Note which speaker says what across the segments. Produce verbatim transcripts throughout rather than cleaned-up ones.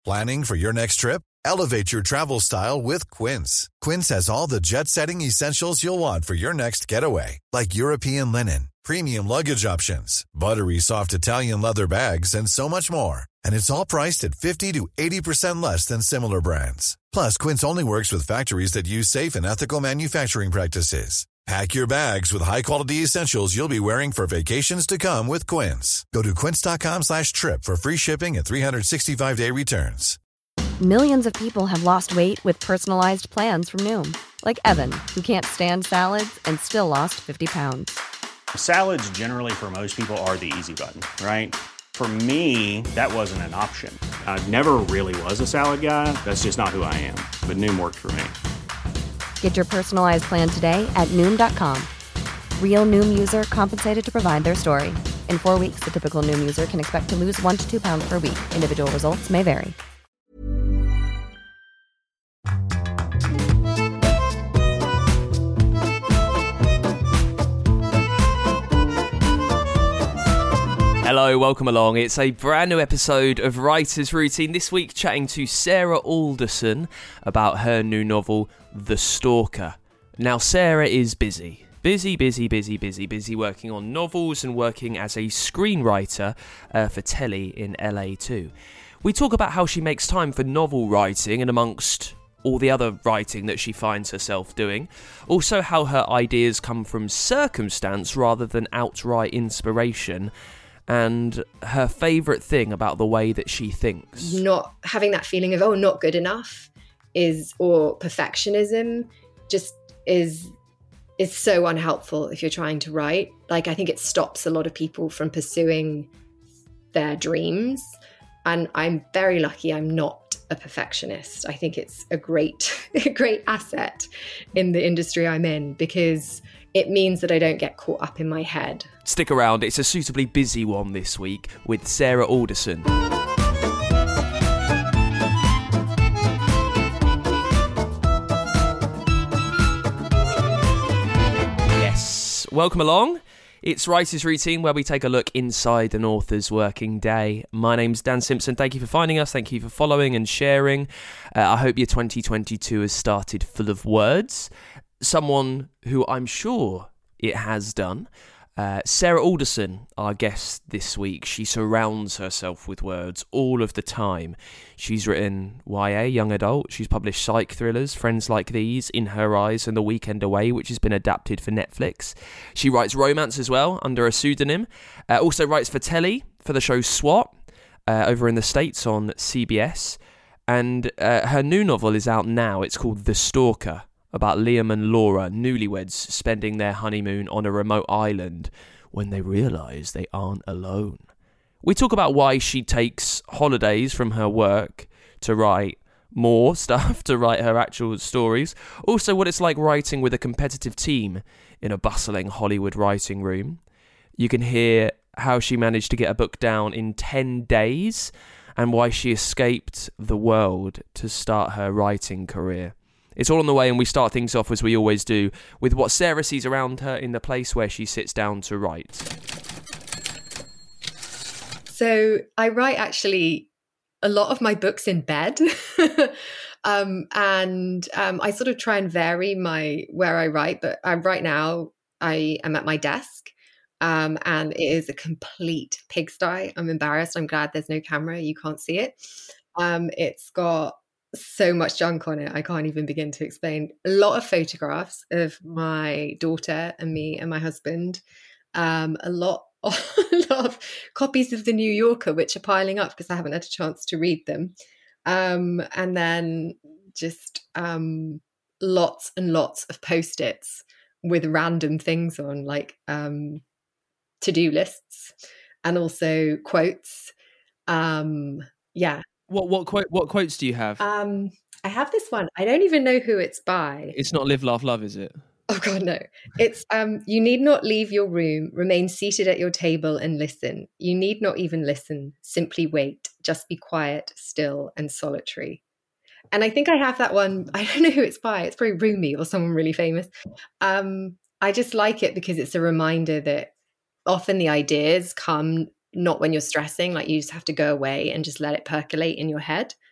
Speaker 1: Planning for your next trip? Elevate your travel style with Quince. Quince has all the jet-setting essentials you'll want for your next getaway, like European linen, premium luggage options, buttery soft Italian leather bags, and so much more. And it's all priced at fifty to eighty percent less than similar brands. Plus, Quince only works with factories that use safe and ethical manufacturing practices. Pack your bags with high-quality essentials you'll be wearing for vacations to come with Quince. Go to quince.com slash trip for free shipping and three sixty-five day returns.
Speaker 2: Millions of people have lost weight with personalized plans from Noom. Like Evan, who can't stand salads and still lost fifty pounds.
Speaker 3: Salads generally for most people are the easy button, right? For me, that wasn't an option. I never really was a salad guy. That's just not who I am. But Noom worked for me.
Speaker 2: Get your personalized plan today at Noom dot com. Real Noom user compensated to provide their story. In four weeks, the typical Noom user can expect to lose one to two pounds per week. Individual results may vary.
Speaker 4: Hello, welcome along. It's a brand new episode of Writer's Routine. This week chatting to Sarah Alderson about her new novel, The Stalker. Now, Sarah is busy. Busy, busy, busy, busy, busy working on novels and working as a screenwriter uh, for telly in L A too. We talk about how she makes time for novel writing and amongst all the other writing that she finds herself doing. Also how her ideas come from circumstance rather than outright inspiration. And her favourite thing about the way that she thinks.
Speaker 5: Not having that feeling of, oh, not good enough is, or perfectionism just is is so unhelpful if you're trying to write. Like, I think it stops a lot of people from pursuing their dreams. And I'm very lucky I'm not a perfectionist. I think it's a great, a great asset in the industry I'm in because it means that I don't get caught up in my head.
Speaker 4: Stick around, it's a suitably busy one this week with Sarah Alderson. Yes, welcome along. It's Writer's Routine, where we take a look inside an author's working day. My name's Dan Simpson. Thank you for finding us. Thank you for following and sharing. Uh, I hope your twenty twenty-two has started full of words. Someone who I'm sure it has done. Uh, Sarah Alderson, our guest this week. She surrounds herself with words all of the time. She's written Y A, young adult. She's published psych thrillers, Friends Like These, In Her Eyes, and The Weekend Away, which has been adapted for Netflix. She writes romance as well, under a pseudonym. Uh, also writes for telly, for the show SWAT, uh, over in the States on C B S. And uh, her new novel is out now. It's called The Stalker, about Liam and Laura, newlyweds, spending their honeymoon on a remote island when they realise they aren't alone. We talk about why she takes holidays from her work to write more stuff, to write her actual stories. Also what it's like writing with a competitive team in a bustling Hollywood writing room. You can hear how she managed to get a book down in ten days and why she escaped the world to start her writing career. It's all on the way, and we start things off, as we always do, with what Sarah sees around her in the place where she sits down to write.
Speaker 5: So I write actually a lot of my books in bed. um, and um, I sort of try and vary my where I write, but um, right now I am at my desk. Um, and it is a complete pigsty. I'm embarrassed. I'm glad there's no camera. You can't see it. Um, it's got so much junk on it, I can't even begin to explain. A lot of photographs of my daughter and me and my husband. Um, a lot, a lot of copies of The New Yorker, which are piling up because I haven't had a chance to read them. Um, and then just um, lots and lots of Post-its with random things on, like um, to-do lists and also quotes. Um, yeah.
Speaker 4: What what quote what quotes do you have?
Speaker 5: Um, I have this one. I don't even know who it's by.
Speaker 4: It's not Live, Laugh, Love, is it?
Speaker 5: Oh God, no. It's um, you need not leave your room. Remain seated at your table and listen. You need not even listen. Simply wait. Just be quiet, still, and solitary. And I think I have that one. I don't know who it's by. It's probably Rumi or someone really famous. Um, I just like it because it's a reminder that often the ideas come not when you're stressing, like you just have to go away and just let it percolate in your head.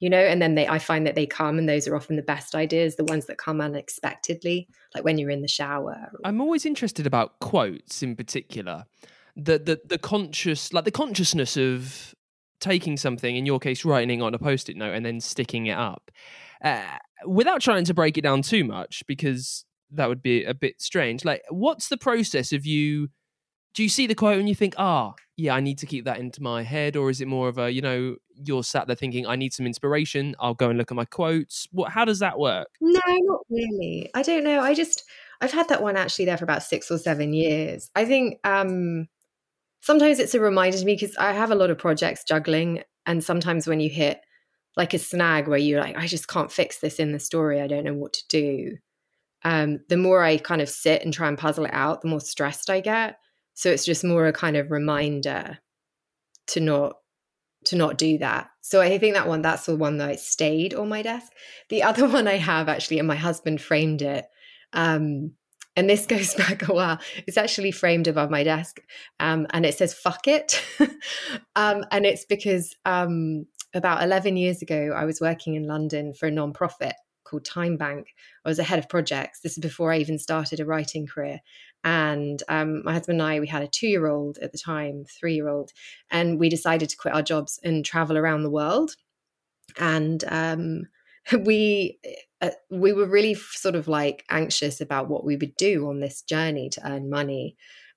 Speaker 5: you know, and then they, I find that they come, and those are often the best ideas, the ones that come unexpectedly, like when you're in the shower. Or...
Speaker 4: I'm always interested about quotes in particular, the, the, the conscious, like the consciousness of taking something, in your case, writing on a Post-it note and then sticking it up, uh, without trying to break it down too much, because that would be a bit strange. Like, what's the process of you, do you see the quote and you think, ah, oh, yeah, I need to keep that into my head? Or is it more of a, you know, you're sat there thinking, I need some inspiration, I'll go and look at my quotes? What, how does that work?
Speaker 5: No, not really. I don't know. I just, I've had that one actually there for about six or seven years. I think um, sometimes it's a reminder to me, because I have a lot of projects juggling. And sometimes when you hit like a snag where you're like, I just can't fix this in the story, I don't know what to do. Um, the more I kind of sit and try and puzzle it out, the more stressed I get. So it's just more a kind of reminder to not to not do that. So I think that one, that's the one that stayed on my desk. The other one I have actually, and my husband framed it, um, and this goes back a while. It's actually framed above my desk, um, and it says "fuck it," um, and it's because um, about eleven years ago, I was working in London for a non-profit called Time Bank. I was a head of projects. This is before I even started a writing career. And um, my husband and I, we had a two-year-old at the time, three-year-old, and we decided to quit our jobs and travel around the world. And um, we uh, we were really sort of like anxious about what we would do on this journey to earn money.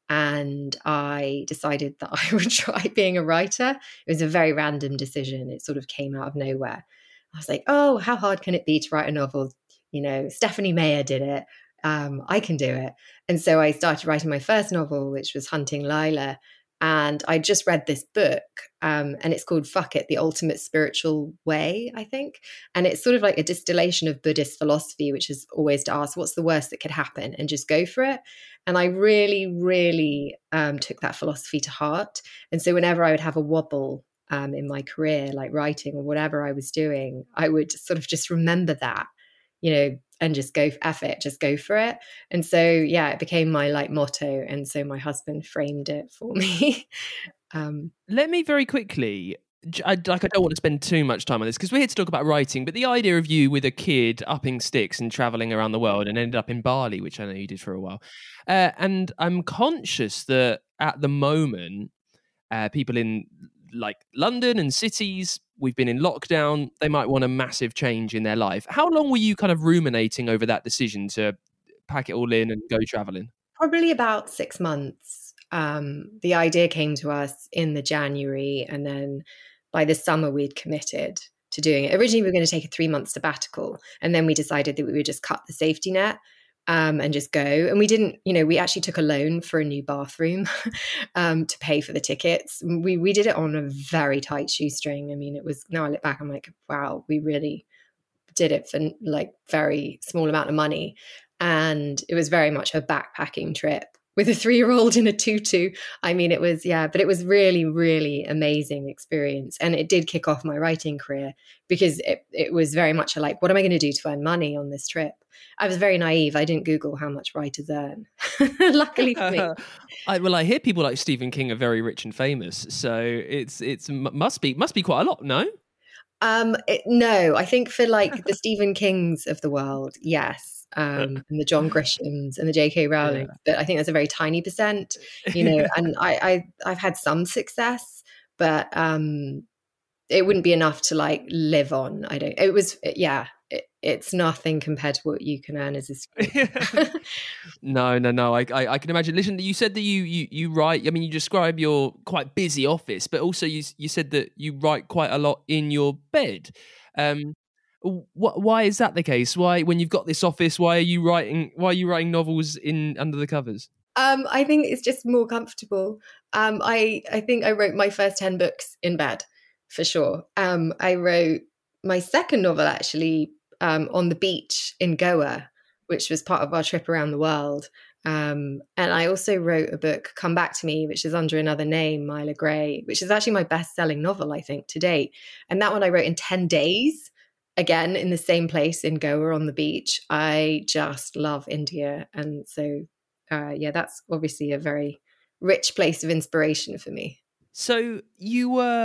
Speaker 5: And I decided that I would try being a writer. It was a very random decision. It sort of came out of nowhere. I was like, oh, how hard can it be to write a novel? You know, Stephanie Meyer did it. Um, I can do it. And so I started writing my first novel, which was Hunting Lila. And I just read this book, um, and it's called Fuck It, The Ultimate Spiritual Way, I think. And it's sort of like a distillation of Buddhist philosophy, which is always to ask, what's the worst that could happen? And just go for it. And I really, really um, took that philosophy to heart. And so whenever I would have a wobble um, in my career, like writing or whatever I was doing, I would sort of just remember that, you know, and just go F it, just go for it. And so, yeah, it became my like motto. And so my husband framed it for me. um,
Speaker 4: Let me very quickly, I, like I don't want to spend too much time on this because we're here to talk about writing, but the idea of you with a kid upping sticks and traveling around the world and ended up in Bali, which I know you did for a while. Uh, and I'm conscious that at the moment, uh, people in like London and cities, we've been in lockdown, they might want a massive change in their life. How long were you kind of ruminating over that decision to pack it all in and go traveling?
Speaker 5: Probably about six months. Um, the idea came to us in the January, and then by the summer we'd committed to doing it. Originally we were going to take a three month sabbatical, and then we decided that we would just cut the safety net um, and just go. And we didn't, you know, we actually took a loan for a new bathroom um, to pay for the tickets. We we did it on a very tight shoestring. I mean, it was, now I look back, I'm like, wow, we really did it for like very small amount of money. And it was very much a backpacking trip with a three-year-old in a tutu. I mean, it was, yeah, but it was really, really amazing experience. And it did kick off my writing career because it, it was very much a like, what am I going to do to earn money on this trip? I was very naive. I didn't Google how much writers earn. Luckily for me.
Speaker 4: I, well, I hear people like Stephen King are very rich and famous. So it's, it's must be, must be quite a lot, no?
Speaker 5: Um, it, no, I think for like the Stephen Kings of the world, yes. Um, and the John Grishams and the J K Rowling, yeah. But I think that's a very tiny percent, you know, and I, I, I've had some success, but um, it wouldn't be enough to like live on. I don't, it was, yeah, it, it's nothing compared to what you can earn as a screenwriter.
Speaker 4: No, no, no. I, I, I can imagine. Listen, you said that you, you, you write. I mean, you describe your quite busy office, but also you, you said that you write quite a lot in your bed. Um, wh- why is that the case? Why, when you've got this office, why are you writing? Why are you writing novels in under the covers?
Speaker 5: Um, I think it's just more comfortable. Um, I, I think I wrote my first ten books in bed, for sure. Um, I wrote my second novel actually um, on the beach in Goa, which was part of our trip around the world. Um, and I also wrote a book, Come Back to Me, which is under another name, Myla Gray, which is actually my best-selling novel, I think, to date. And that one I wrote in ten days, again, in the same place in Goa on the beach. I just love India. And so, uh, yeah, that's obviously a very rich place of inspiration for me.
Speaker 4: So you were...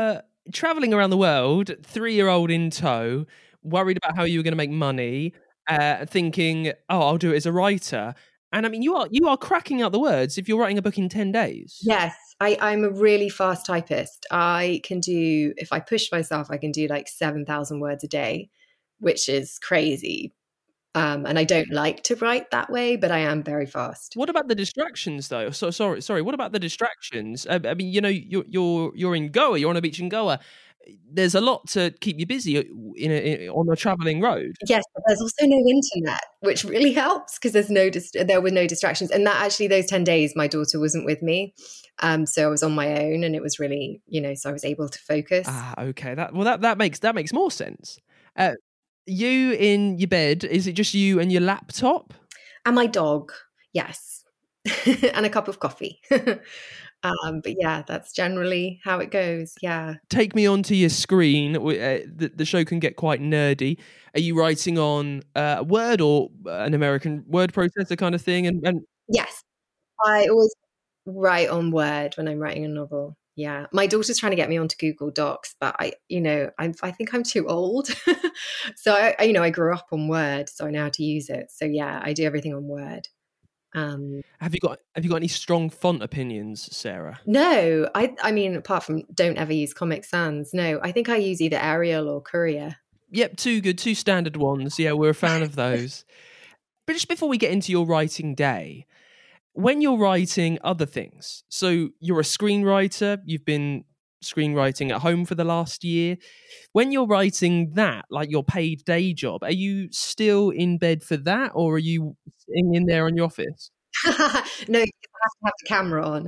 Speaker 4: traveling around the world, three-year-old in tow, worried about how you were going to make money, uh, thinking, "Oh, I'll do it as a writer." And I mean, you are you are cracking out the words if you're writing a book in ten days.
Speaker 5: Yes, I, I'm a really fast typist. I can do, if I push myself, I can do like seven thousand words a day, which is crazy. Um, and I don't like to write that way, but I am very fast.
Speaker 4: What about the distractions, though? So sorry, sorry. What about the distractions? I, I mean, you know, you're you're you're in Goa. You're on a beach in Goa. There's a lot to keep you busy in, a, in on a traveling road.
Speaker 5: Yes, but there's also no internet, which really helps because there's no dis- there were no distractions. And that actually, those ten days, my daughter wasn't with me, um, so I was on my own, and it was really, you know, so I was able to focus.
Speaker 4: Ah, okay. That well, that that makes that makes more sense. Uh, you in your bed? Is it just you and your laptop?
Speaker 5: And my dog, yes, and a cup of coffee. Um, but yeah, that's generally how it goes. Yeah.
Speaker 4: Take me onto your screen. Uh, the, the show can get quite nerdy. Are you writing on uh, Word or an American word processor kind of thing? And, and
Speaker 5: yes, I always write on Word when I'm writing a novel. Yeah, my daughter's trying to get me onto Google Docs, but I, you know, I, I think I'm too old. So I, I, you know, I grew up on Word, so I know how to use it. So yeah, I do everything on Word. Um,
Speaker 4: have you got have you got any strong font opinions, Sarah?
Speaker 5: No, I I mean, apart from don't ever use Comic Sans. No, I think I use either Arial or Courier.
Speaker 4: Yep, two good, two standard ones. Yeah, we're a fan of those. But just before we get into your writing day, when you're writing other things, so you're a screenwriter, you've been screenwriting at home for the last year. When you're writing that, like your paid day job, are you still in bed for that, or are you sitting in there in your office?
Speaker 5: No, I have to have the camera on.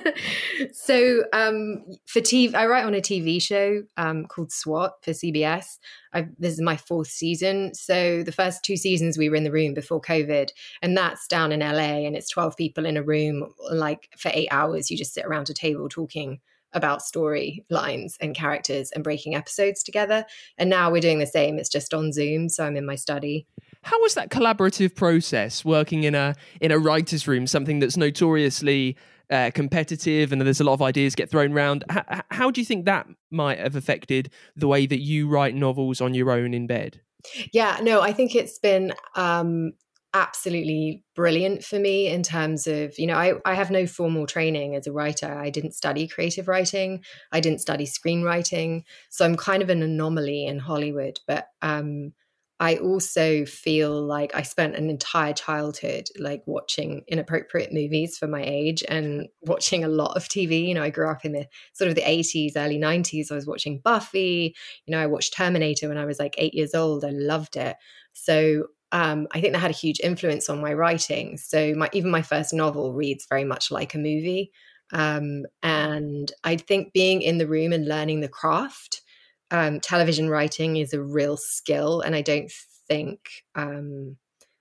Speaker 5: So um, for T V, I write on a T V show um, called SWAT for C B S. I've, this is my fourth season. So the first two seasons we were in the room before COVID, and that's down in L A, and it's twelve people in a room. Like for eight hours, you just sit around a table talking about storylines and characters and breaking episodes together. And now we're doing the same. It's just on Zoom. So I'm in my study.
Speaker 4: How was that collaborative process working in a in a writer's room, something that's notoriously uh, competitive and there's a lot of ideas get thrown around? How, how do you think that might have affected the way that you write novels on your own in bed?
Speaker 5: Yeah, no, I think it's been um, absolutely brilliant for me in terms of, you know, I, I have no formal training as a writer. I didn't study creative writing. I didn't study screenwriting. So I'm kind of an anomaly in Hollywood. But um, I also feel like I spent an entire childhood like watching inappropriate movies for my age and watching a lot of T V. You know, I grew up in the sort of the eighties, early nineties. I was watching Buffy. You know, I watched Terminator when I was like eight years old. I loved it. So um, I think that had a huge influence on my writing. So my even my first novel reads very much like a movie. Um, and I think being in the room and learning the craft, Um, television writing is a real skill, and I don't think um,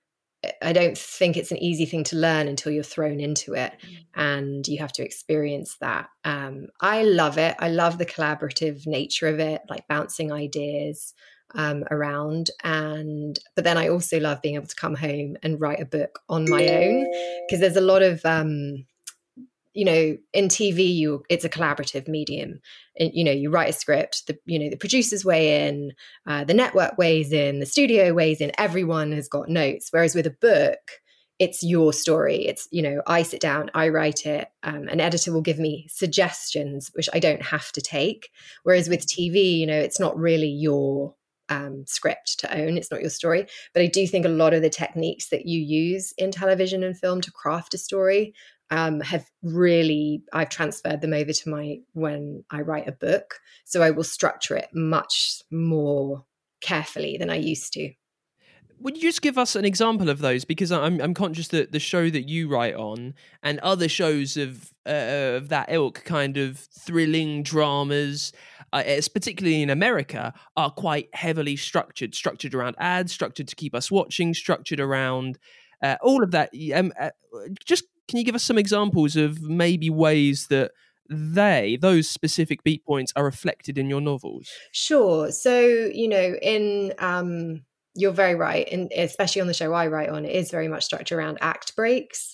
Speaker 5: I don't think it's an easy thing to learn until you're thrown into it, and you have to experience that. Um, I love it. I love the collaborative nature of it, like bouncing ideas um, around. And but then I also love being able to come home and write a book on my own, because there's a lot of um, you know, in T V, you it's a collaborative medium. And, you know, you write a script, the you know the producers weigh in, uh, the network weighs in, the studio weighs in. Everyone has got notes. Whereas with a book, it's your story. It's, you know, I sit down, I write it. Um, an editor will give me suggestions, which I don't have to take. Whereas with T V, you know, it's not really your um, script to own. It's not your story. But I do think a lot of the techniques that you use in television and film to craft a story Um, have really, I've transferred them over to my, when I write a book. So I will structure it much more carefully than I used to.
Speaker 4: Would you just give us an example of those? Because I'm I'm conscious that the show that you write on and other shows of uh, of that ilk, kind of thrilling dramas, uh, it's particularly in America, are quite heavily structured, structured around ads, structured to keep us watching, structured around uh, all of that. Um, uh, just Can you give us some examples of maybe ways that they, those specific beat points, are reflected in your novels?
Speaker 5: Sure. So, you know, in um, you're very right, and especially on the show I write on, it is very much structured around act breaks.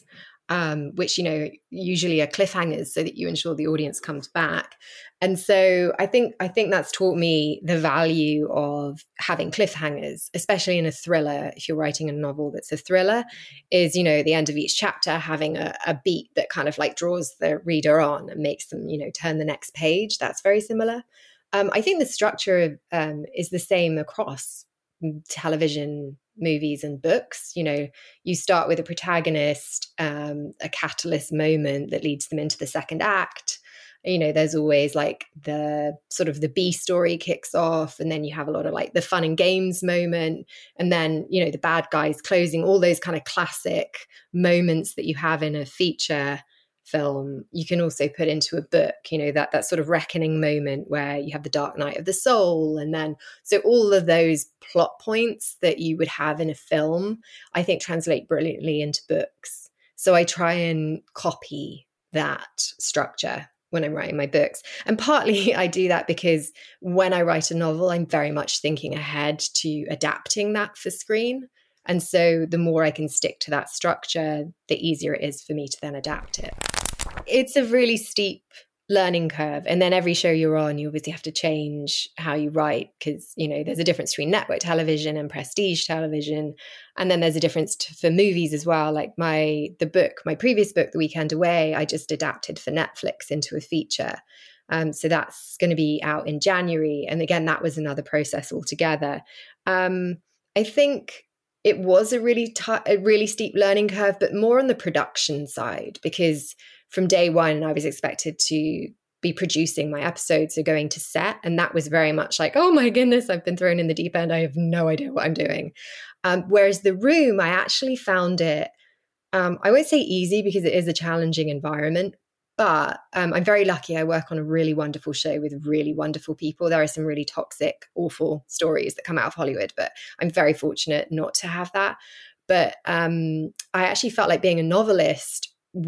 Speaker 5: um, which, you know, usually are cliffhangers so that you ensure the audience comes back. And so I think I think that's taught me the value of having cliffhangers, especially in a thriller. If you're writing a novel that's a thriller, is, you know, at the end of each chapter having a, a beat that kind of like draws the reader on and makes them, you know, turn the next page. That's very similar. Um, I think the structure um, is the same across television, movies, and books. You know, you start with a protagonist, um, a catalyst moment that leads them into the second act. You know, there's always like the sort of the B story kicks off, and then you have a lot of like the fun and games moment, and then, you know, the bad guys closing, all those kind of classic moments that you have in a feature film. You can also put into a book, you know, that that sort of reckoning moment where you have the dark night of the soul. And then, so all of those plot points that you would have in a film, I think translate brilliantly into books. So I try and copy that structure when I'm writing my books. And partly I do that because when I write a novel, I'm very much thinking ahead to adapting that for screen. And so the more I can stick to that structure, the easier it is for me to then adapt it. It's a really steep learning curve. And then every show you're on, you obviously have to change how you write because, you know, there's a difference between network television and prestige television. And then there's a difference to, for movies as well. Like my, the book, my previous book, The Weekend Away, I just adapted for Netflix into a feature. Um, so that's going to be out in January. And again, that was another process altogether. Um, I think it was a really t- a really steep learning curve, but more on the production side, because from day one, I was expected to be producing my episodes or going to set. And that was very much like, oh my goodness, I've been thrown in the deep end. I have no idea what I'm doing. Um, whereas The Room, I actually found it, um, I won't say easy because it is a challenging environment, but um, I'm very lucky. I work on a really wonderful show with really wonderful people. There are some really toxic, awful stories that come out of Hollywood, but I'm very fortunate not to have that. But um, I actually felt like being a novelist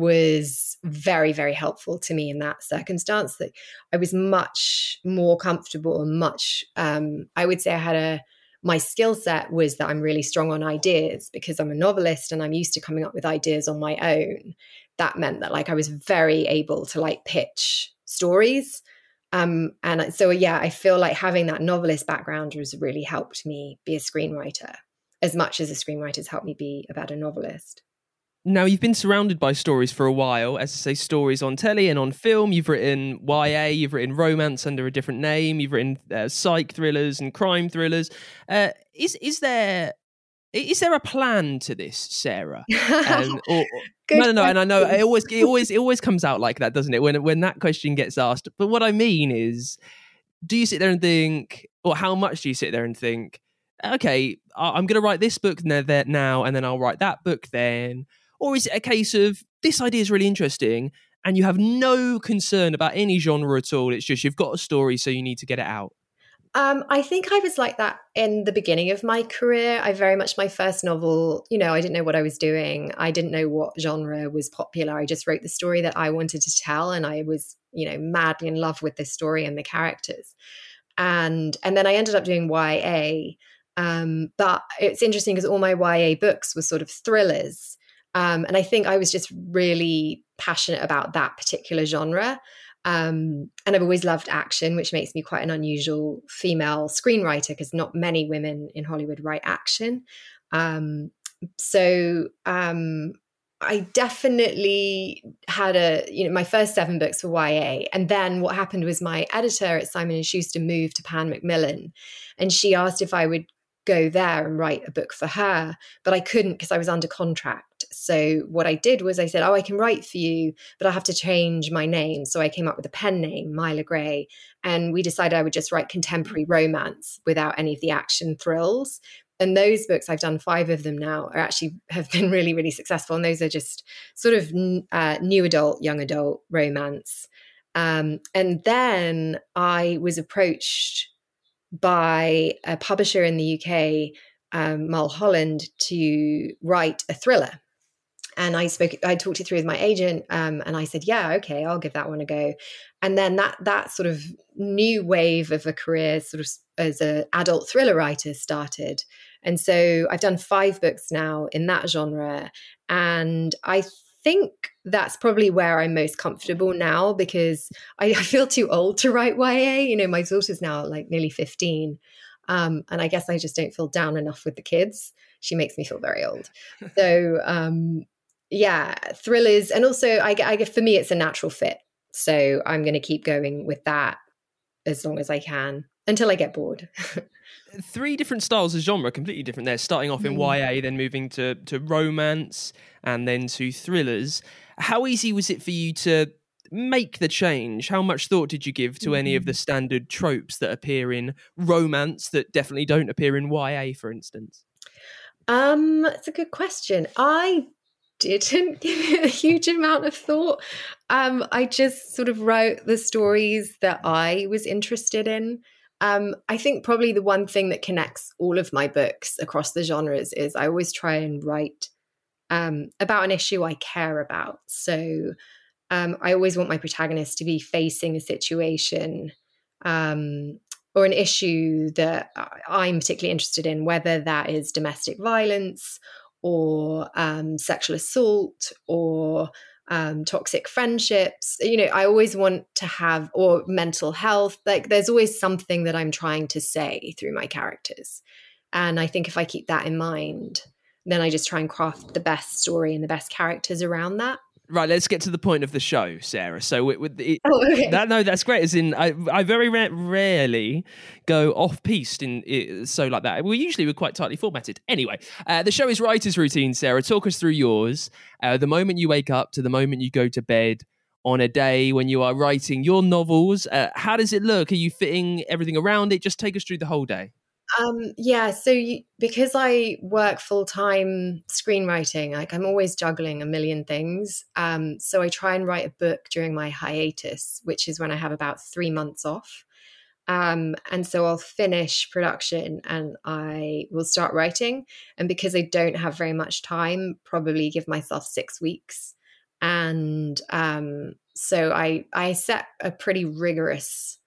Speaker 5: was very, very helpful to me in that circumstance, that I was much more comfortable and much, um, I would say I had a, my skill set was that I'm really strong on ideas because I'm a novelist and I'm used to coming up with ideas on my own. That meant that like I was very able to like pitch stories. Um, and so, yeah, I feel like having that novelist background has really helped me be a screenwriter as much as a screenwriter's helped me be a better novelist.
Speaker 4: Now, you've been surrounded by stories for a while, as I say, stories on telly and on film. You've written Y A, you've written romance under a different name, you've written uh, psych thrillers and crime thrillers. Uh, is is there is there a plan to this, Sarah? Um, or, or, no, no, no. And I know it always it always it always comes out like that, doesn't it? When when that question gets asked. But what I mean is, do you sit there and think, or how much do you sit there and think, okay, I'm going to write this book now, and then I'll write that book then? Or is it a case of this idea is really interesting and you have no concern about any genre at all? It's just you've got a story, so you need to get it out.
Speaker 5: Um, I think I was like that in the beginning of my career. I very much, my first novel, you know, I didn't know what I was doing. I didn't know what genre was popular. I just wrote the story that I wanted to tell. And I was, you know, madly in love with the story and the characters. And, and then I ended up doing Y A. Um, but it's interesting because all my Y A books were sort of thrillers. Um, and I think I was just really passionate about that particular genre. Um, and I've always loved action, which makes me quite an unusual female screenwriter because not many women in Hollywood write action. Um, so um, I definitely had a, you know, my first seven books were Y A. And then what happened was my editor at Simon and Schuster moved to Pan Macmillan, and she asked if I would go there and write a book for her, but I couldn't because I was under contract. So what I did was I said, oh, I can write for you, but I have to change my name. So I came up with a pen name, Myla Gray, and we decided I would just write contemporary romance without any of the action thrills. And those books, I've done five of them now, are actually have been really, really successful. And those are just sort of uh, new adult, young adult romance. Um, and then I was approached by a publisher in the U K, um, Mulholland, to write a thriller. And I spoke, I talked it through with my agent, um, and I said, yeah, okay, I'll give that one a go. And then that that sort of new wave of a career sort of as an adult thriller writer started. And so I've done five books now in that genre. And I think that's probably where I'm most comfortable now, because I, I feel too old to write Y A. You know, my daughter's now like nearly fifteen. Um, and I guess I just don't feel down enough with the kids. She makes me feel very old. So, um, yeah, thrillers. And also, I, I, for me, it's a natural fit. So I'm going to keep going with that as long as I can until I get bored.
Speaker 4: Three different styles of genre, completely different there, starting off in mm. Y A, then moving to, to romance, and then to thrillers. How easy was it for you to make the change? How much thought did you give to mm. any of the standard tropes that appear in romance that definitely don't appear in Y A, for instance?
Speaker 5: Um, that's a good question. I didn't give it a huge amount of thought. Um, I just sort of wrote the stories that I was interested in. Um, I think probably the one thing that connects all of my books across the genres is I always try and write um, about an issue I care about. So um, I always want my protagonist to be facing a situation um, or an issue that I'm particularly interested in, whether that is domestic violence or um, sexual assault or um, toxic friendships. You know, I always want to have, or mental health, like there's always something that I'm trying to say through my characters. And I think if I keep that in mind, then I just try and craft the best story and the best characters around that.
Speaker 4: Right, let's get to the point of the show, Sarah. So, with, with it,
Speaker 5: oh, okay.
Speaker 4: that, no, that's great. As in, I, I very ra- rarely go off-piste in it, so like that. We usually we're quite tightly formatted. Anyway, uh, the show is writer's routine. Sarah, talk us through yours. Uh, the moment you wake up to the moment you go to bed on a day when you are writing your novels. Uh, how does it look? Are you fitting everything around it? Just take us through the whole day.
Speaker 5: Um, yeah, so you, because I work full-time screenwriting, like I'm always juggling a million things. Um, so I try and write a book during my hiatus, which is when I have about three months off. Um, and so I'll finish production and I will start writing. And because I don't have very much time, probably give myself six weeks. And um, so I I set a pretty rigorous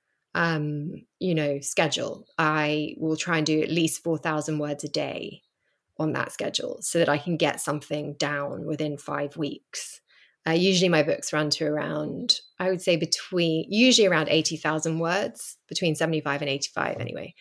Speaker 5: um you know schedule. I will try and do at least four thousand words a day on that schedule so that I can get something down within five weeks. Uh, usually my books run to around, I would say between usually around eighty thousand words, between seventy-five and eighty-five anyway.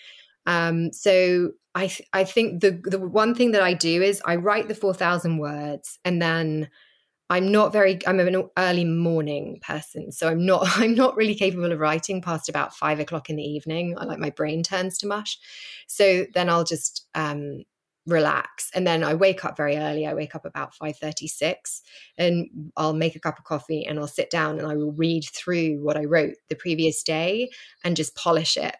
Speaker 5: Um so I th- I think the the one thing that I do is I write the four thousand words, and then I'm not very, I'm an early morning person. So I'm not, I'm not really capable of writing past about five o'clock in the evening. I like my brain turns to mush. So then I'll just um, relax. And then I wake up very early. I wake up about five thirty-six and I'll make a cup of coffee and I'll sit down and I will read through what I wrote the previous day and just polish it.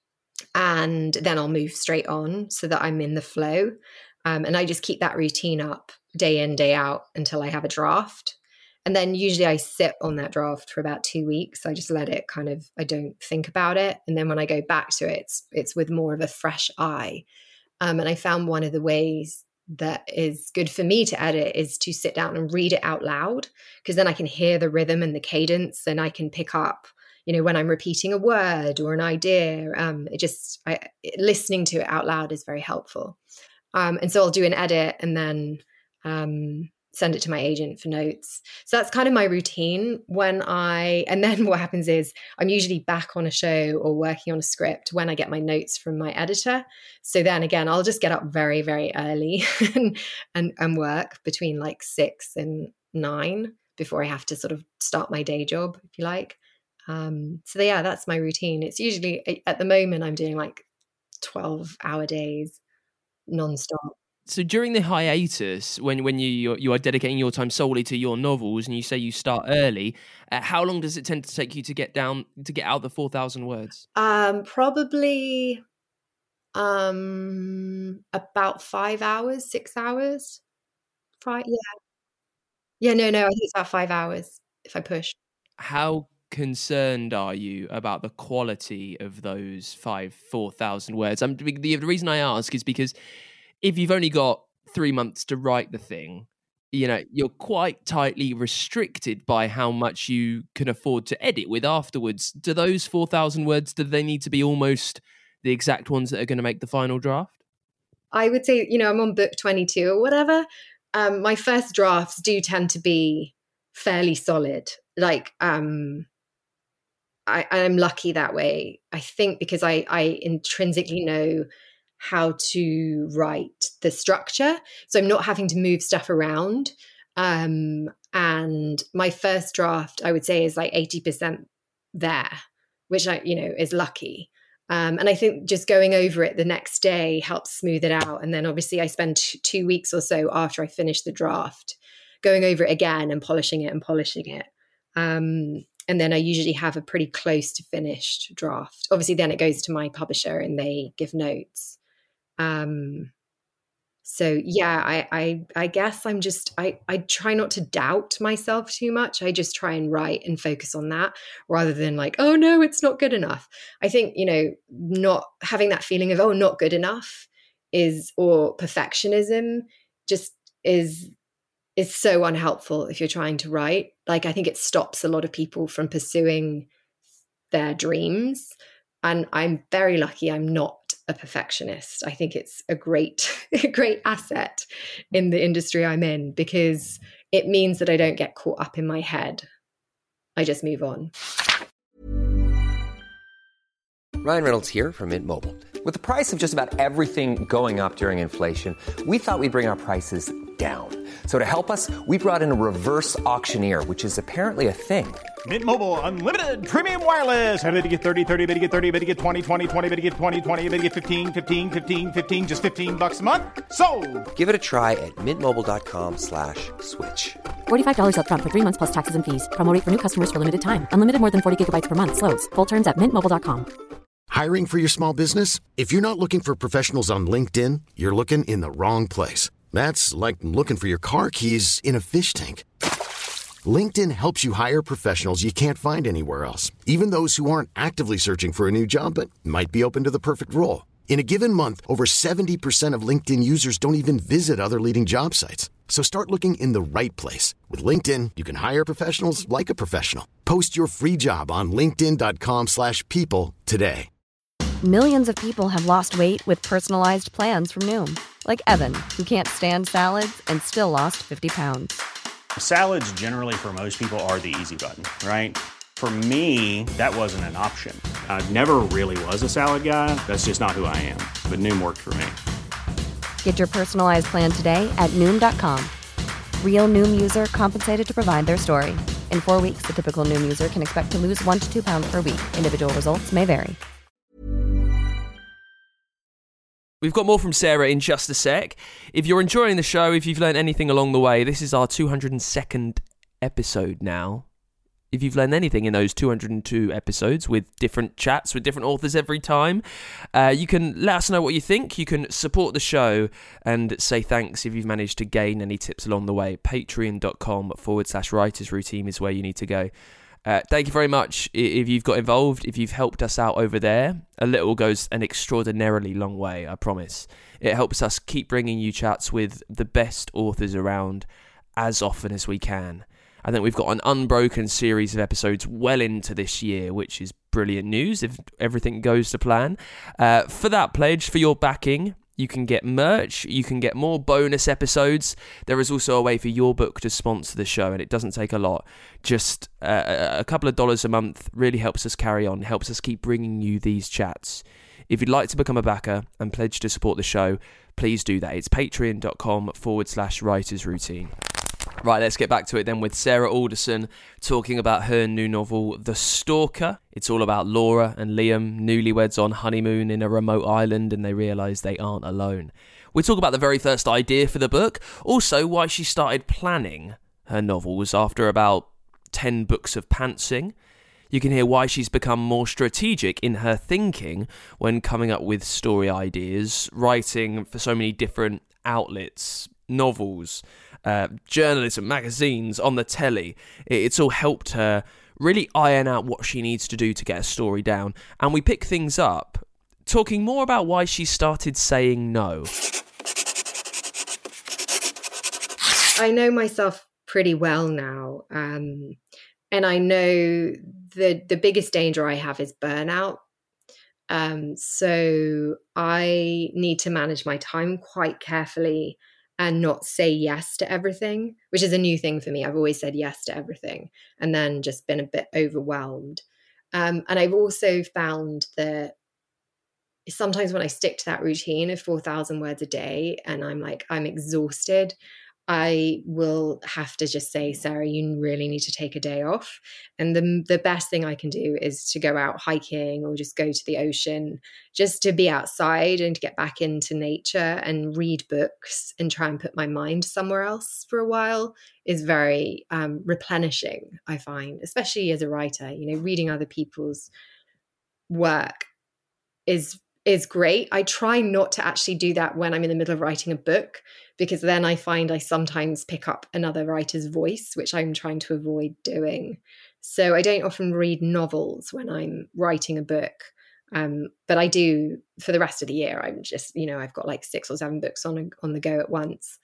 Speaker 5: And then I'll move straight on so that I'm in the flow. Um, and I just keep that routine up day in, day out until I have a draft. And then usually I sit on that draft for about two weeks. I just let it kind of, I don't think about it. And then when I go back to it, it's, it's with more of a fresh eye. Um, and I found one of the ways that is good for me to edit is to sit down and read it out loud, because then I can hear the rhythm and the cadence and I can pick up, you know, when I'm repeating a word or an idea. Um, it just, I, listening to it out loud is very helpful. Um, and so I'll do an edit and then um, send it to my agent for notes. So that's kind of my routine when I, and then what happens is I'm usually back on a show or working on a script when I get my notes from my editor. So then again, I'll just get up very, very early and, and, and work between like six and nine before I have to sort of start my day job, if you like. Um, so yeah, that's my routine. It's usually, at the moment, I'm doing like twelve hour days non-stop.
Speaker 4: So during the hiatus, when when you you are dedicating your time solely to your novels, and you say you start early, uh, how long does it tend to take you to get down to get out the four thousand words?
Speaker 5: Um, probably, um, about five hours, six hours. Five, yeah, yeah. No, no. I think it's about five hours if I push.
Speaker 4: How concerned are you about the quality of those five four thousand words? I'm the, the reason I ask is because if you've only got three months to write the thing, you know, you're quite tightly restricted by how much you can afford to edit with afterwards. Do those four thousand words, do they need to be almost the exact ones that are going to make the final draft?
Speaker 5: I would say, you know, I'm on book twenty-two or whatever. Um, my first drafts do tend to be fairly solid. Like, um, I, I'm lucky that way, I think, because I, I intrinsically know how to write the structure. So I'm not having to move stuff around. Um, and my first draft, I would say, is like eighty percent there, which I, you know, is lucky. Um, and I think just going over it the next day helps smooth it out. And then obviously I spend t- two weeks or so after I finish the draft going over it again and polishing it and polishing it. Um, and then I usually have a pretty close to finished draft. Obviously then it goes to my publisher and they give notes. Um, so yeah, I, I, I guess I'm just, I, I try not to doubt myself too much. I just try and write and focus on that rather than like, oh no, it's not good enough. I think, you know, not having that feeling of, oh, not good enough is, or perfectionism just is, is so unhelpful if you're trying to write. Like, I think it stops a lot of people from pursuing their dreams. And I'm very lucky I'm not a perfectionist. I think it's a great, a great asset in the industry I'm in because it means that I don't get caught up in my head. I just move on.
Speaker 6: Ryan Reynolds here from Mint Mobile. With the price of just about everything going up during inflation, we thought we'd bring our prices down. So to help us, we brought in a reverse auctioneer, which is apparently a thing.
Speaker 7: Mint Mobile Unlimited Premium Wireless. How to get thirty, thirty, how to get thirty, how to get twenty, twenty, twenty, how to get twenty, twenty, how to get fifteen, fifteen, fifteen, fifteen, just fifteen bucks a month? Sold! Give it a try at mintmobile.com slash switch.
Speaker 8: forty-five dollars up front for three months plus taxes and fees. Promo rate for new customers for limited time. Unlimited more than forty gigabytes per month. Slows full terms at mint mobile dot com.
Speaker 9: Hiring for your small business? If you're not looking for professionals on LinkedIn, you're looking in the wrong place. That's like looking for your car keys in a fish tank. LinkedIn helps you hire professionals you can't find anywhere else, even those who aren't actively searching for a new job but might be open to the perfect role. In a given month, over seventy percent of LinkedIn users don't even visit other leading job sites. So start looking in the right place. With LinkedIn, you can hire professionals like a professional. Post your free job on linkedin.com slash people today.
Speaker 2: Millions of people have lost weight with personalized plans from Noom. Like Evan, who can't stand salads and still lost fifty pounds.
Speaker 3: Salads generally for most people are the easy button, right? For me, that wasn't an option. I never really was a salad guy. That's just not who I am. But Noom worked for me.
Speaker 2: Get your personalized plan today at Noom dot com. Real Noom user compensated to provide their story. In four weeks, the typical Noom user can expect to lose one to two pounds per week. Individual results may vary.
Speaker 4: We've got more from Sarah in just a sec. If you're enjoying the show, if you've learned anything along the way, this is our two hundred second episode now. If you've learned anything in those two hundred two episodes with different chats with different authors every time, uh, you can let us know what you think. You can support the show and say thanks if you've managed to gain any tips along the way. Patreon.com forward slash writers routine is where you need to go. Uh, thank you very much if you've got involved, if you've helped us out over there. A little goes an extraordinarily long way, I promise. It helps us keep bringing you chats with the best authors around as often as we can. I think we've got an unbroken series of episodes well into this year, which is brilliant news if everything goes to plan. Uh, for that pledge, for your backing, you can get merch, you can get more bonus episodes. There is also a way for your book to sponsor the show, and it doesn't take a lot. Just uh, a couple of dollars a month really helps us carry on, helps us keep bringing you these chats. If you'd like to become a backer and pledge to support the show, please do that. It's patreon.com forward slash writers routine. Right, let's get back to it then with Sarah Alderson talking about her new novel, The Stalker. It's all about Laura and Liam, newlyweds on honeymoon in a remote island, and they realise they aren't alone. We talk about the very first idea for the book, also why she started planning her novels after about ten books of pantsing. You can hear why she's become more strategic in her thinking when coming up with story ideas, writing for so many different outlets, novels, Uh, journalism, magazines, on the telly. It's all helped her really iron out what she needs to do to get a story down. And we pick things up, talking more about why she started saying no.
Speaker 5: I know myself pretty well now. Um, and I know the, the biggest danger I have is burnout. Um, so I need to manage my time quite carefully. and not say yes to everything, which is a new thing for me. I've always said yes to everything and then just been a bit overwhelmed. Um, and I've also found that sometimes when I stick to that routine of four thousand words a day and I'm like, I'm exhausted, I will have to just say, Sarah, you really need to take a day off. And the the best thing I can do is to go out hiking or just go to the ocean, just to be outside and to get back into nature and read books and try and put my mind somewhere else for a while is very um, replenishing, I find, especially as a writer. You know, reading other people's work is is great. I try not to actually do that when I'm in the middle of writing a book, because then I find I sometimes pick up another writer's voice, which I'm trying to avoid doing. So I don't often read novels when I'm writing a book. Um, but I do for the rest of the year. I'm just, you know, I've got like six or seven books on, on the go at once.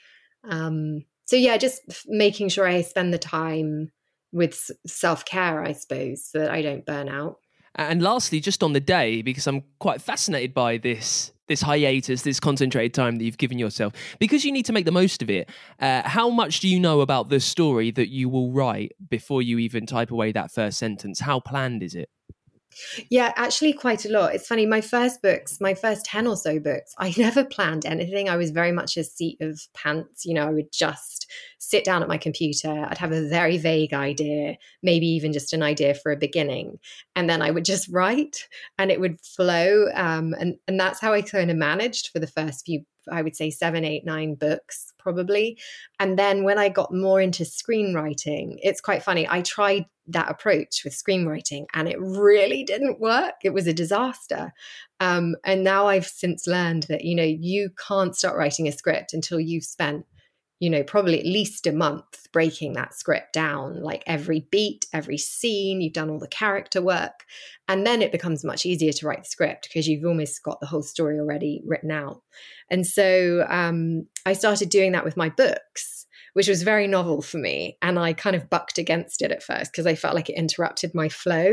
Speaker 5: Um, so yeah, just making sure I spend the time with self-care, I suppose, so that I don't burn out.
Speaker 4: And lastly, just on the day, because I'm quite fascinated by this this hiatus, this concentrated time that you've given yourself, because you need to make the most of it. Uh, how much do you know about the story that you will write before you even type away that first sentence? How planned is it?
Speaker 5: Yeah, actually quite a lot. It's funny, my first books, my first ten or so books, I never planned anything. I was very much a seat of pants. You know, I would just sit down at my computer. I'd have a very vague idea, maybe even just an idea for a beginning. And then I would just write and it would flow. Um, and, and that's how I kind of managed for the first few, I would say seven, eight, nine books probably. And then when I got more into screenwriting, it's quite funny. I tried that approach with screenwriting and it really didn't work. It was a disaster. Um, and now I've since learned that, you know, you can't start writing a script until you've spent, you know, probably at least a month breaking that script down, like every beat, every scene, you've done all the character work. And then it becomes much easier to write the script because you've almost got the whole story already written out. And so um, I started doing that with my books, which was very novel for me. And I kind of bucked against it at first because I felt like it interrupted my flow.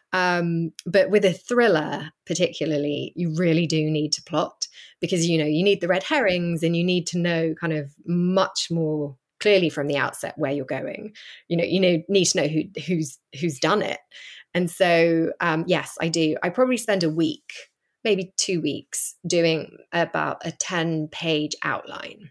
Speaker 5: Um, but with a thriller, particularly, you really do need to plot because, you know, you need the red herrings and you need to know kind of much more clearly from the outset where you're going. You know, you know, need to know who who's who's done it. And so, um, yes, I do. I probably spend a week, maybe two weeks doing about a ten page outline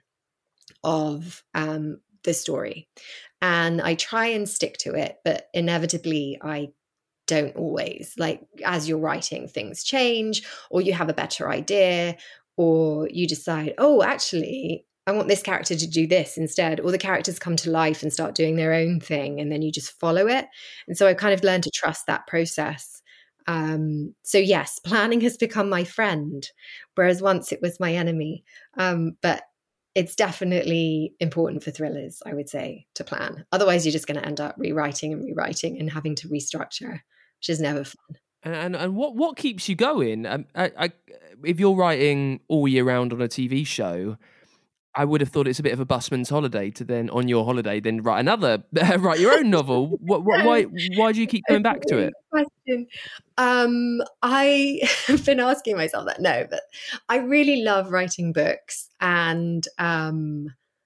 Speaker 5: of um, the story. And I try and stick to it, but inevitably I don't always. Like as you're writing, things change, or you have a better idea, or you decide, oh, actually, I want this character to do this instead, or the characters come to life and start doing their own thing, and then you just follow it. And so I've kind of learned to trust that process. Um, so yes, planning has become my friend, whereas once it was my enemy. Um, but it's definitely important for thrillers, I would say, to plan. Otherwise, you're just going to end up rewriting and rewriting and having to restructure, which is never fun.
Speaker 4: And and, and what, what keeps you going? Um, I, I, if you're writing all year round on a T V show, I would have thought it's a bit of a busman's holiday to then, on your holiday, then write another, write your own novel. What, what, why, why do you keep going back to it?
Speaker 5: Question. Um, I have been asking myself that. No, but I really love writing books, and um,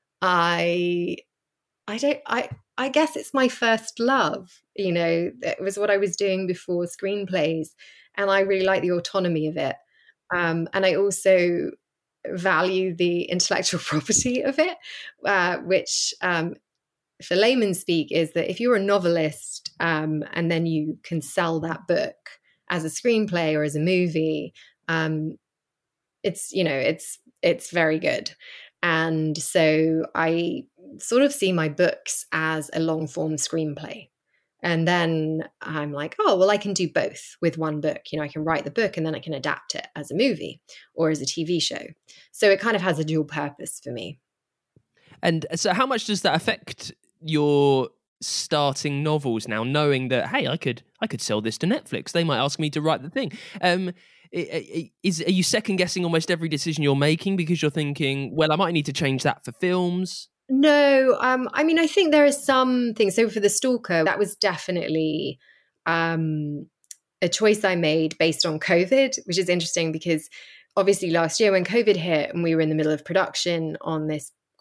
Speaker 5: I, I don't, I, I guess it's my first love. You know, it was what I was doing before screenplays, and I really like the autonomy of it. Um, and I also value the intellectual property of it, uh, which um, for layman speak is that if you're a novelist um, and then you can sell that book as a screenplay or as a movie, um, it's, you know, it's, it's very good. And so I sort of see my books as a long form screenplay. And then I'm like, oh, well, I can do both with one book. You know, I can write the book and then I can adapt it as a movie or as a T V show. So it kind of has a dual purpose for me.
Speaker 4: And so how much does that affect your starting novels now, knowing that, hey, I could I could sell this to Netflix. They might ask me to write the thing. Um, is Are you second guessing almost every decision you're making because you're thinking, well, I might need to change that for films?
Speaker 5: No, um, I mean, I think there are some things. So for The Stalker, that was definitely um, a choice I made based on COVID, which is interesting because obviously last year when COVID hit and we were in the middle of production on this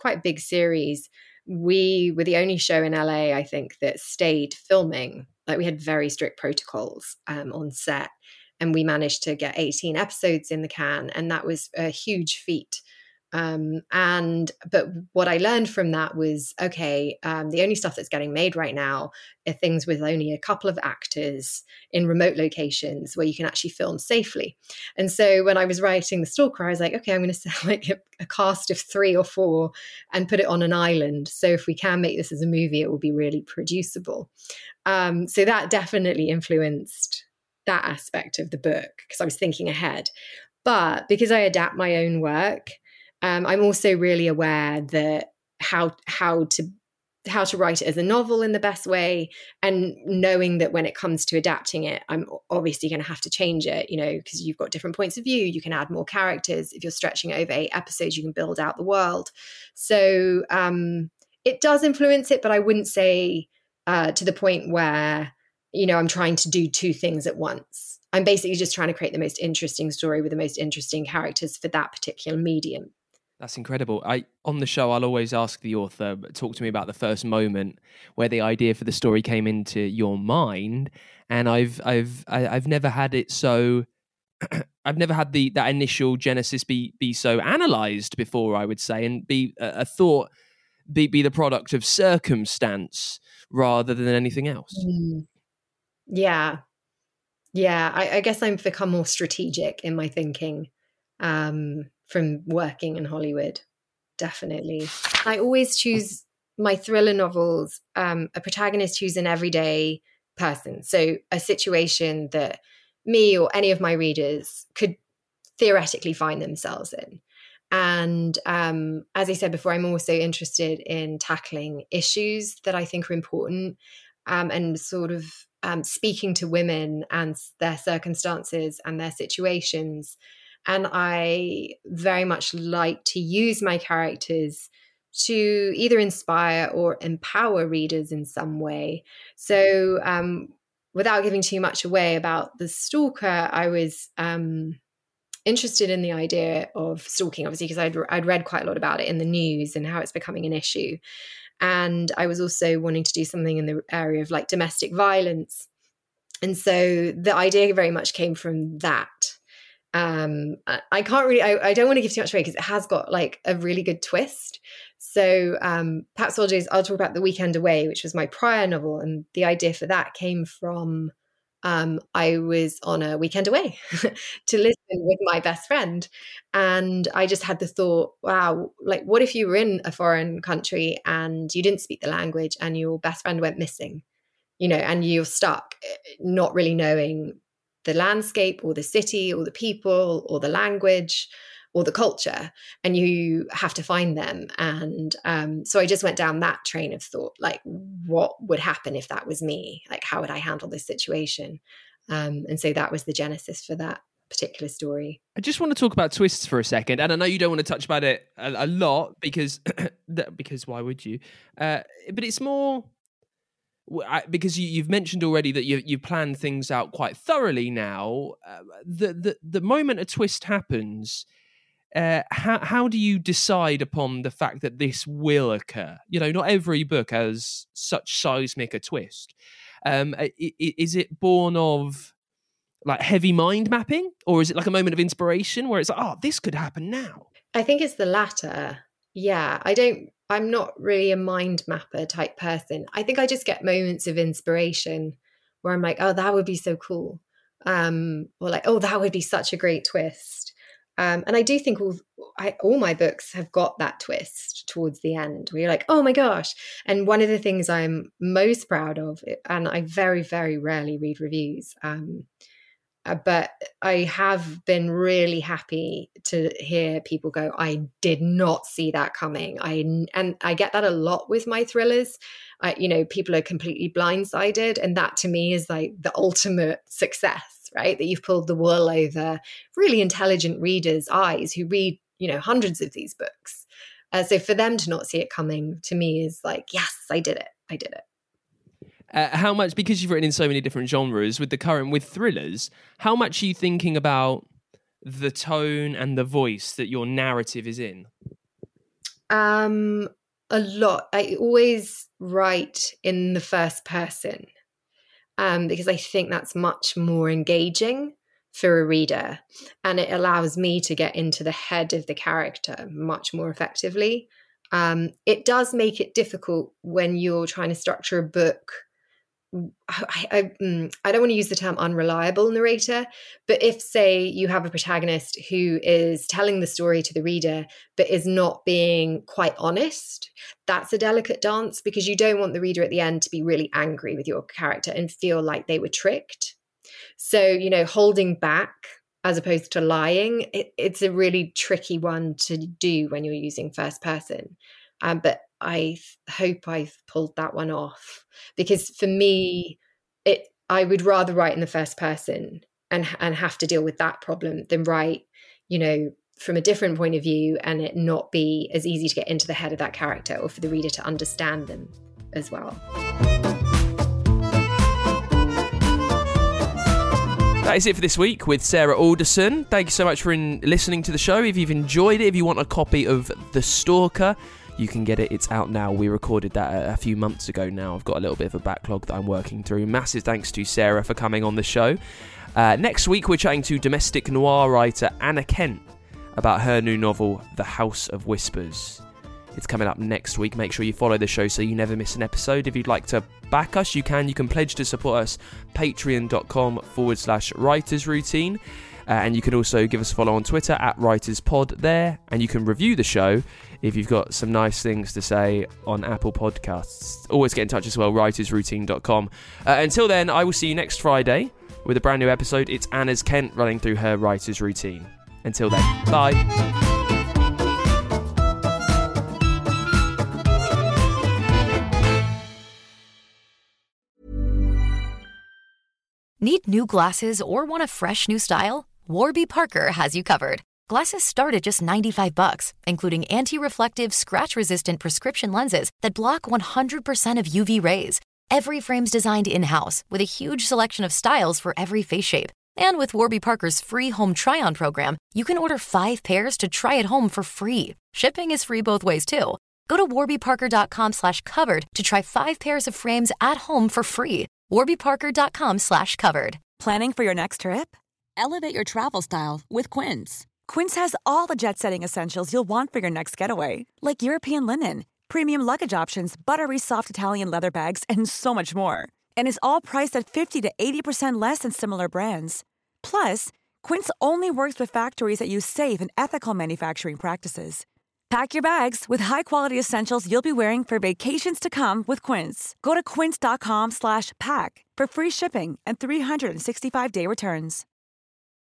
Speaker 5: quite a big series. We were the only show in L A, I think, that stayed filming. Like, we had very strict protocols um, on set, and we managed to get eighteen episodes in the can, and that was a huge feat. Um, and but what I learned from that was, okay, um, the only stuff that's getting made right now are things with only a couple of actors in remote locations where you can actually film safely. And so when I was writing The Stalker, I was like, okay, I'm going to set like a, a cast of three or four and put it on an island. So if we can make this as a movie, it will be really producible. Um, so that definitely influenced that aspect of the book, because I was thinking ahead. But because I adapt my own work, Um, I'm also really aware that how how to how to write it as a novel in the best way, and knowing that when it comes to adapting it, I'm obviously going to have to change it, you know, because you've got different points of view. You can add more characters. If you're stretching it over eight episodes, you can build out the world. So um, it does influence it, but I wouldn't say uh, to the point where, you know, I'm trying to do two things at once. I'm basically just trying to create the most interesting story with the most interesting characters for that particular medium.
Speaker 4: That's incredible. I on the show, I'll always ask the author, talk to me about the first moment where the idea for the story came into your mind, and I've I've I, I've never had it so. I've never had the that initial genesis be be so analysed before, I would say, and be a, a thought be be the product of circumstance rather than anything else.
Speaker 5: Mm. Yeah, yeah. I, I guess I've become more strategic in my thinking. Um, from working in Hollywood, definitely. I always choose my thriller novels, um, a protagonist who's an everyday person. So a situation that me or any of my readers could theoretically find themselves in. And um, as I said before, I'm also interested in tackling issues that I think are important, um, and sort of um, speaking to women and their circumstances and their situations. And I very much like to use my characters to either inspire or empower readers in some way. So um, without giving too much away about The Stalker, I was um, interested in the idea of stalking, obviously, because I'd, I'd read quite a lot about it in the news and how it's becoming an issue. And I was also wanting to do something in the area of like domestic violence. And so the idea very much came from that. Um, I can't really, I, I don't want to give too much away because it has got like a really good twist. So um, perhaps I'll just, I'll talk about The Weekend Away, which was my prior novel. And the idea for that came from, um, I was on a weekend away to Lisbon with my best friend. And I just had the thought, wow, like what if you were in a foreign country and you didn't speak the language and your best friend went missing, you know, and you're stuck not really knowing the landscape or the city or the people or the language or the culture, and you have to find them. And um, so I just went down that train of thought, like what would happen if that was me? Like, how would I handle this situation? Um, and so that was the genesis for that particular story.
Speaker 4: I just want to talk about twists for a second, and I know you don't want to touch about it a, a lot because, because why would you? Uh, but it's more... because you, you've mentioned already that you you planned things out quite thoroughly now. Uh, the, the the moment a twist happens, uh, how how do you decide upon the fact that this will occur? You know, not every book has such seismic a twist. Um, is it born of like heavy mind mapping, or is it like a moment of inspiration where it's like, oh, this could happen now?
Speaker 5: I think it's the latter. Yeah, I don't. I'm not really a mind mapper type person. I think I just get moments of inspiration where I'm like, oh, that would be so cool. Um, or like, oh, that would be such a great twist. Um, and I do think all, I, all my books have got that twist towards the end where you're like, oh my gosh. And one of the things I'm most proud of, and I very, very rarely read reviews, um, Uh, but I have been really happy to hear people go, I did not see that coming. I and I get that a lot with my thrillers. I, you know, people are completely blindsided, and that to me is like the ultimate success, right? That you've pulled the wool over really intelligent readers' eyes who read, you know, hundreds of these books. Uh, so for them to not see it coming, to me, is like, yes, I did it. I did it.
Speaker 4: Uh, how much, because you've written in so many different genres with the current, with thrillers, how much are you thinking about the tone and the voice that your narrative is in?
Speaker 5: Um, a lot. I always write in the first person um, because I think that's much more engaging for a reader, and it allows me to get into the head of the character much more effectively. Um, it does make it difficult when you're trying to structure a book. I, I, I don't want to use the term unreliable narrator, but if, say, you have a protagonist who is telling the story to the reader but is not being quite honest, that's a delicate dance, because you don't want the reader at the end to be really angry with your character and feel like they were tricked. So, you know, holding back as opposed to lying, it, it's a really tricky one to do when you're using first person. Um, but I hope I've pulled that one off, because for me, it I would rather write in the first person and and have to deal with that problem than write, you know, from a different point of view and it not be as easy to get into the head of that character or for the reader to understand them as well.
Speaker 4: That is it for this week with Sarah Alderson. Thank you so much for in listening to the show. If you've enjoyed it, if you want a copy of The Stalker, you can get it. It's out now. We recorded that a few months ago now. I've got a little bit of a backlog that I'm working through. Massive thanks to Sarah for coming on the show. Uh, next week, we're chatting to domestic noir writer Anna Kent about her new novel, The House of Whispers. It's coming up next week. Make sure you follow the show so you never miss an episode. If you'd like to back us, you can. You can pledge to support us. Patreon.com forward slash writers routine. Uh, and you can also give us a follow on Twitter at writerspod there. And you can review the show if you've got some nice things to say on Apple Podcasts. Always get in touch as well, writers routine dot com. Uh, until then, I will see you next Friday with a brand new episode. It's Anna's Kent running through her writer's routine. Until then, bye.
Speaker 10: Need new glasses or want a fresh new style? Warby Parker has you covered. Glasses start at just ninety-five bucks, including anti-reflective, scratch-resistant prescription lenses that block one hundred percent of U V rays. Every frame's designed in-house with a huge selection of styles for every face shape. And with Warby Parker's free home try-on program, you can order five pairs to try at home for free. Shipping is free both ways, too. Go to warbyparker.com slash covered to try five pairs of frames at home for free. warbyparker.com slash covered.
Speaker 11: Planning for your next trip? Elevate your travel style with Quince. Quince has all the jet-setting essentials you'll want for your next getaway, like European linen, premium luggage options, buttery soft Italian leather bags, and so much more. And is all priced at fifty to eighty percent less than similar brands. Plus, Quince only works with factories that use safe and ethical manufacturing practices. Pack your bags with high-quality essentials you'll be wearing for vacations to come with Quince. Go to quince.com slash pack for free shipping and three sixty-five day returns.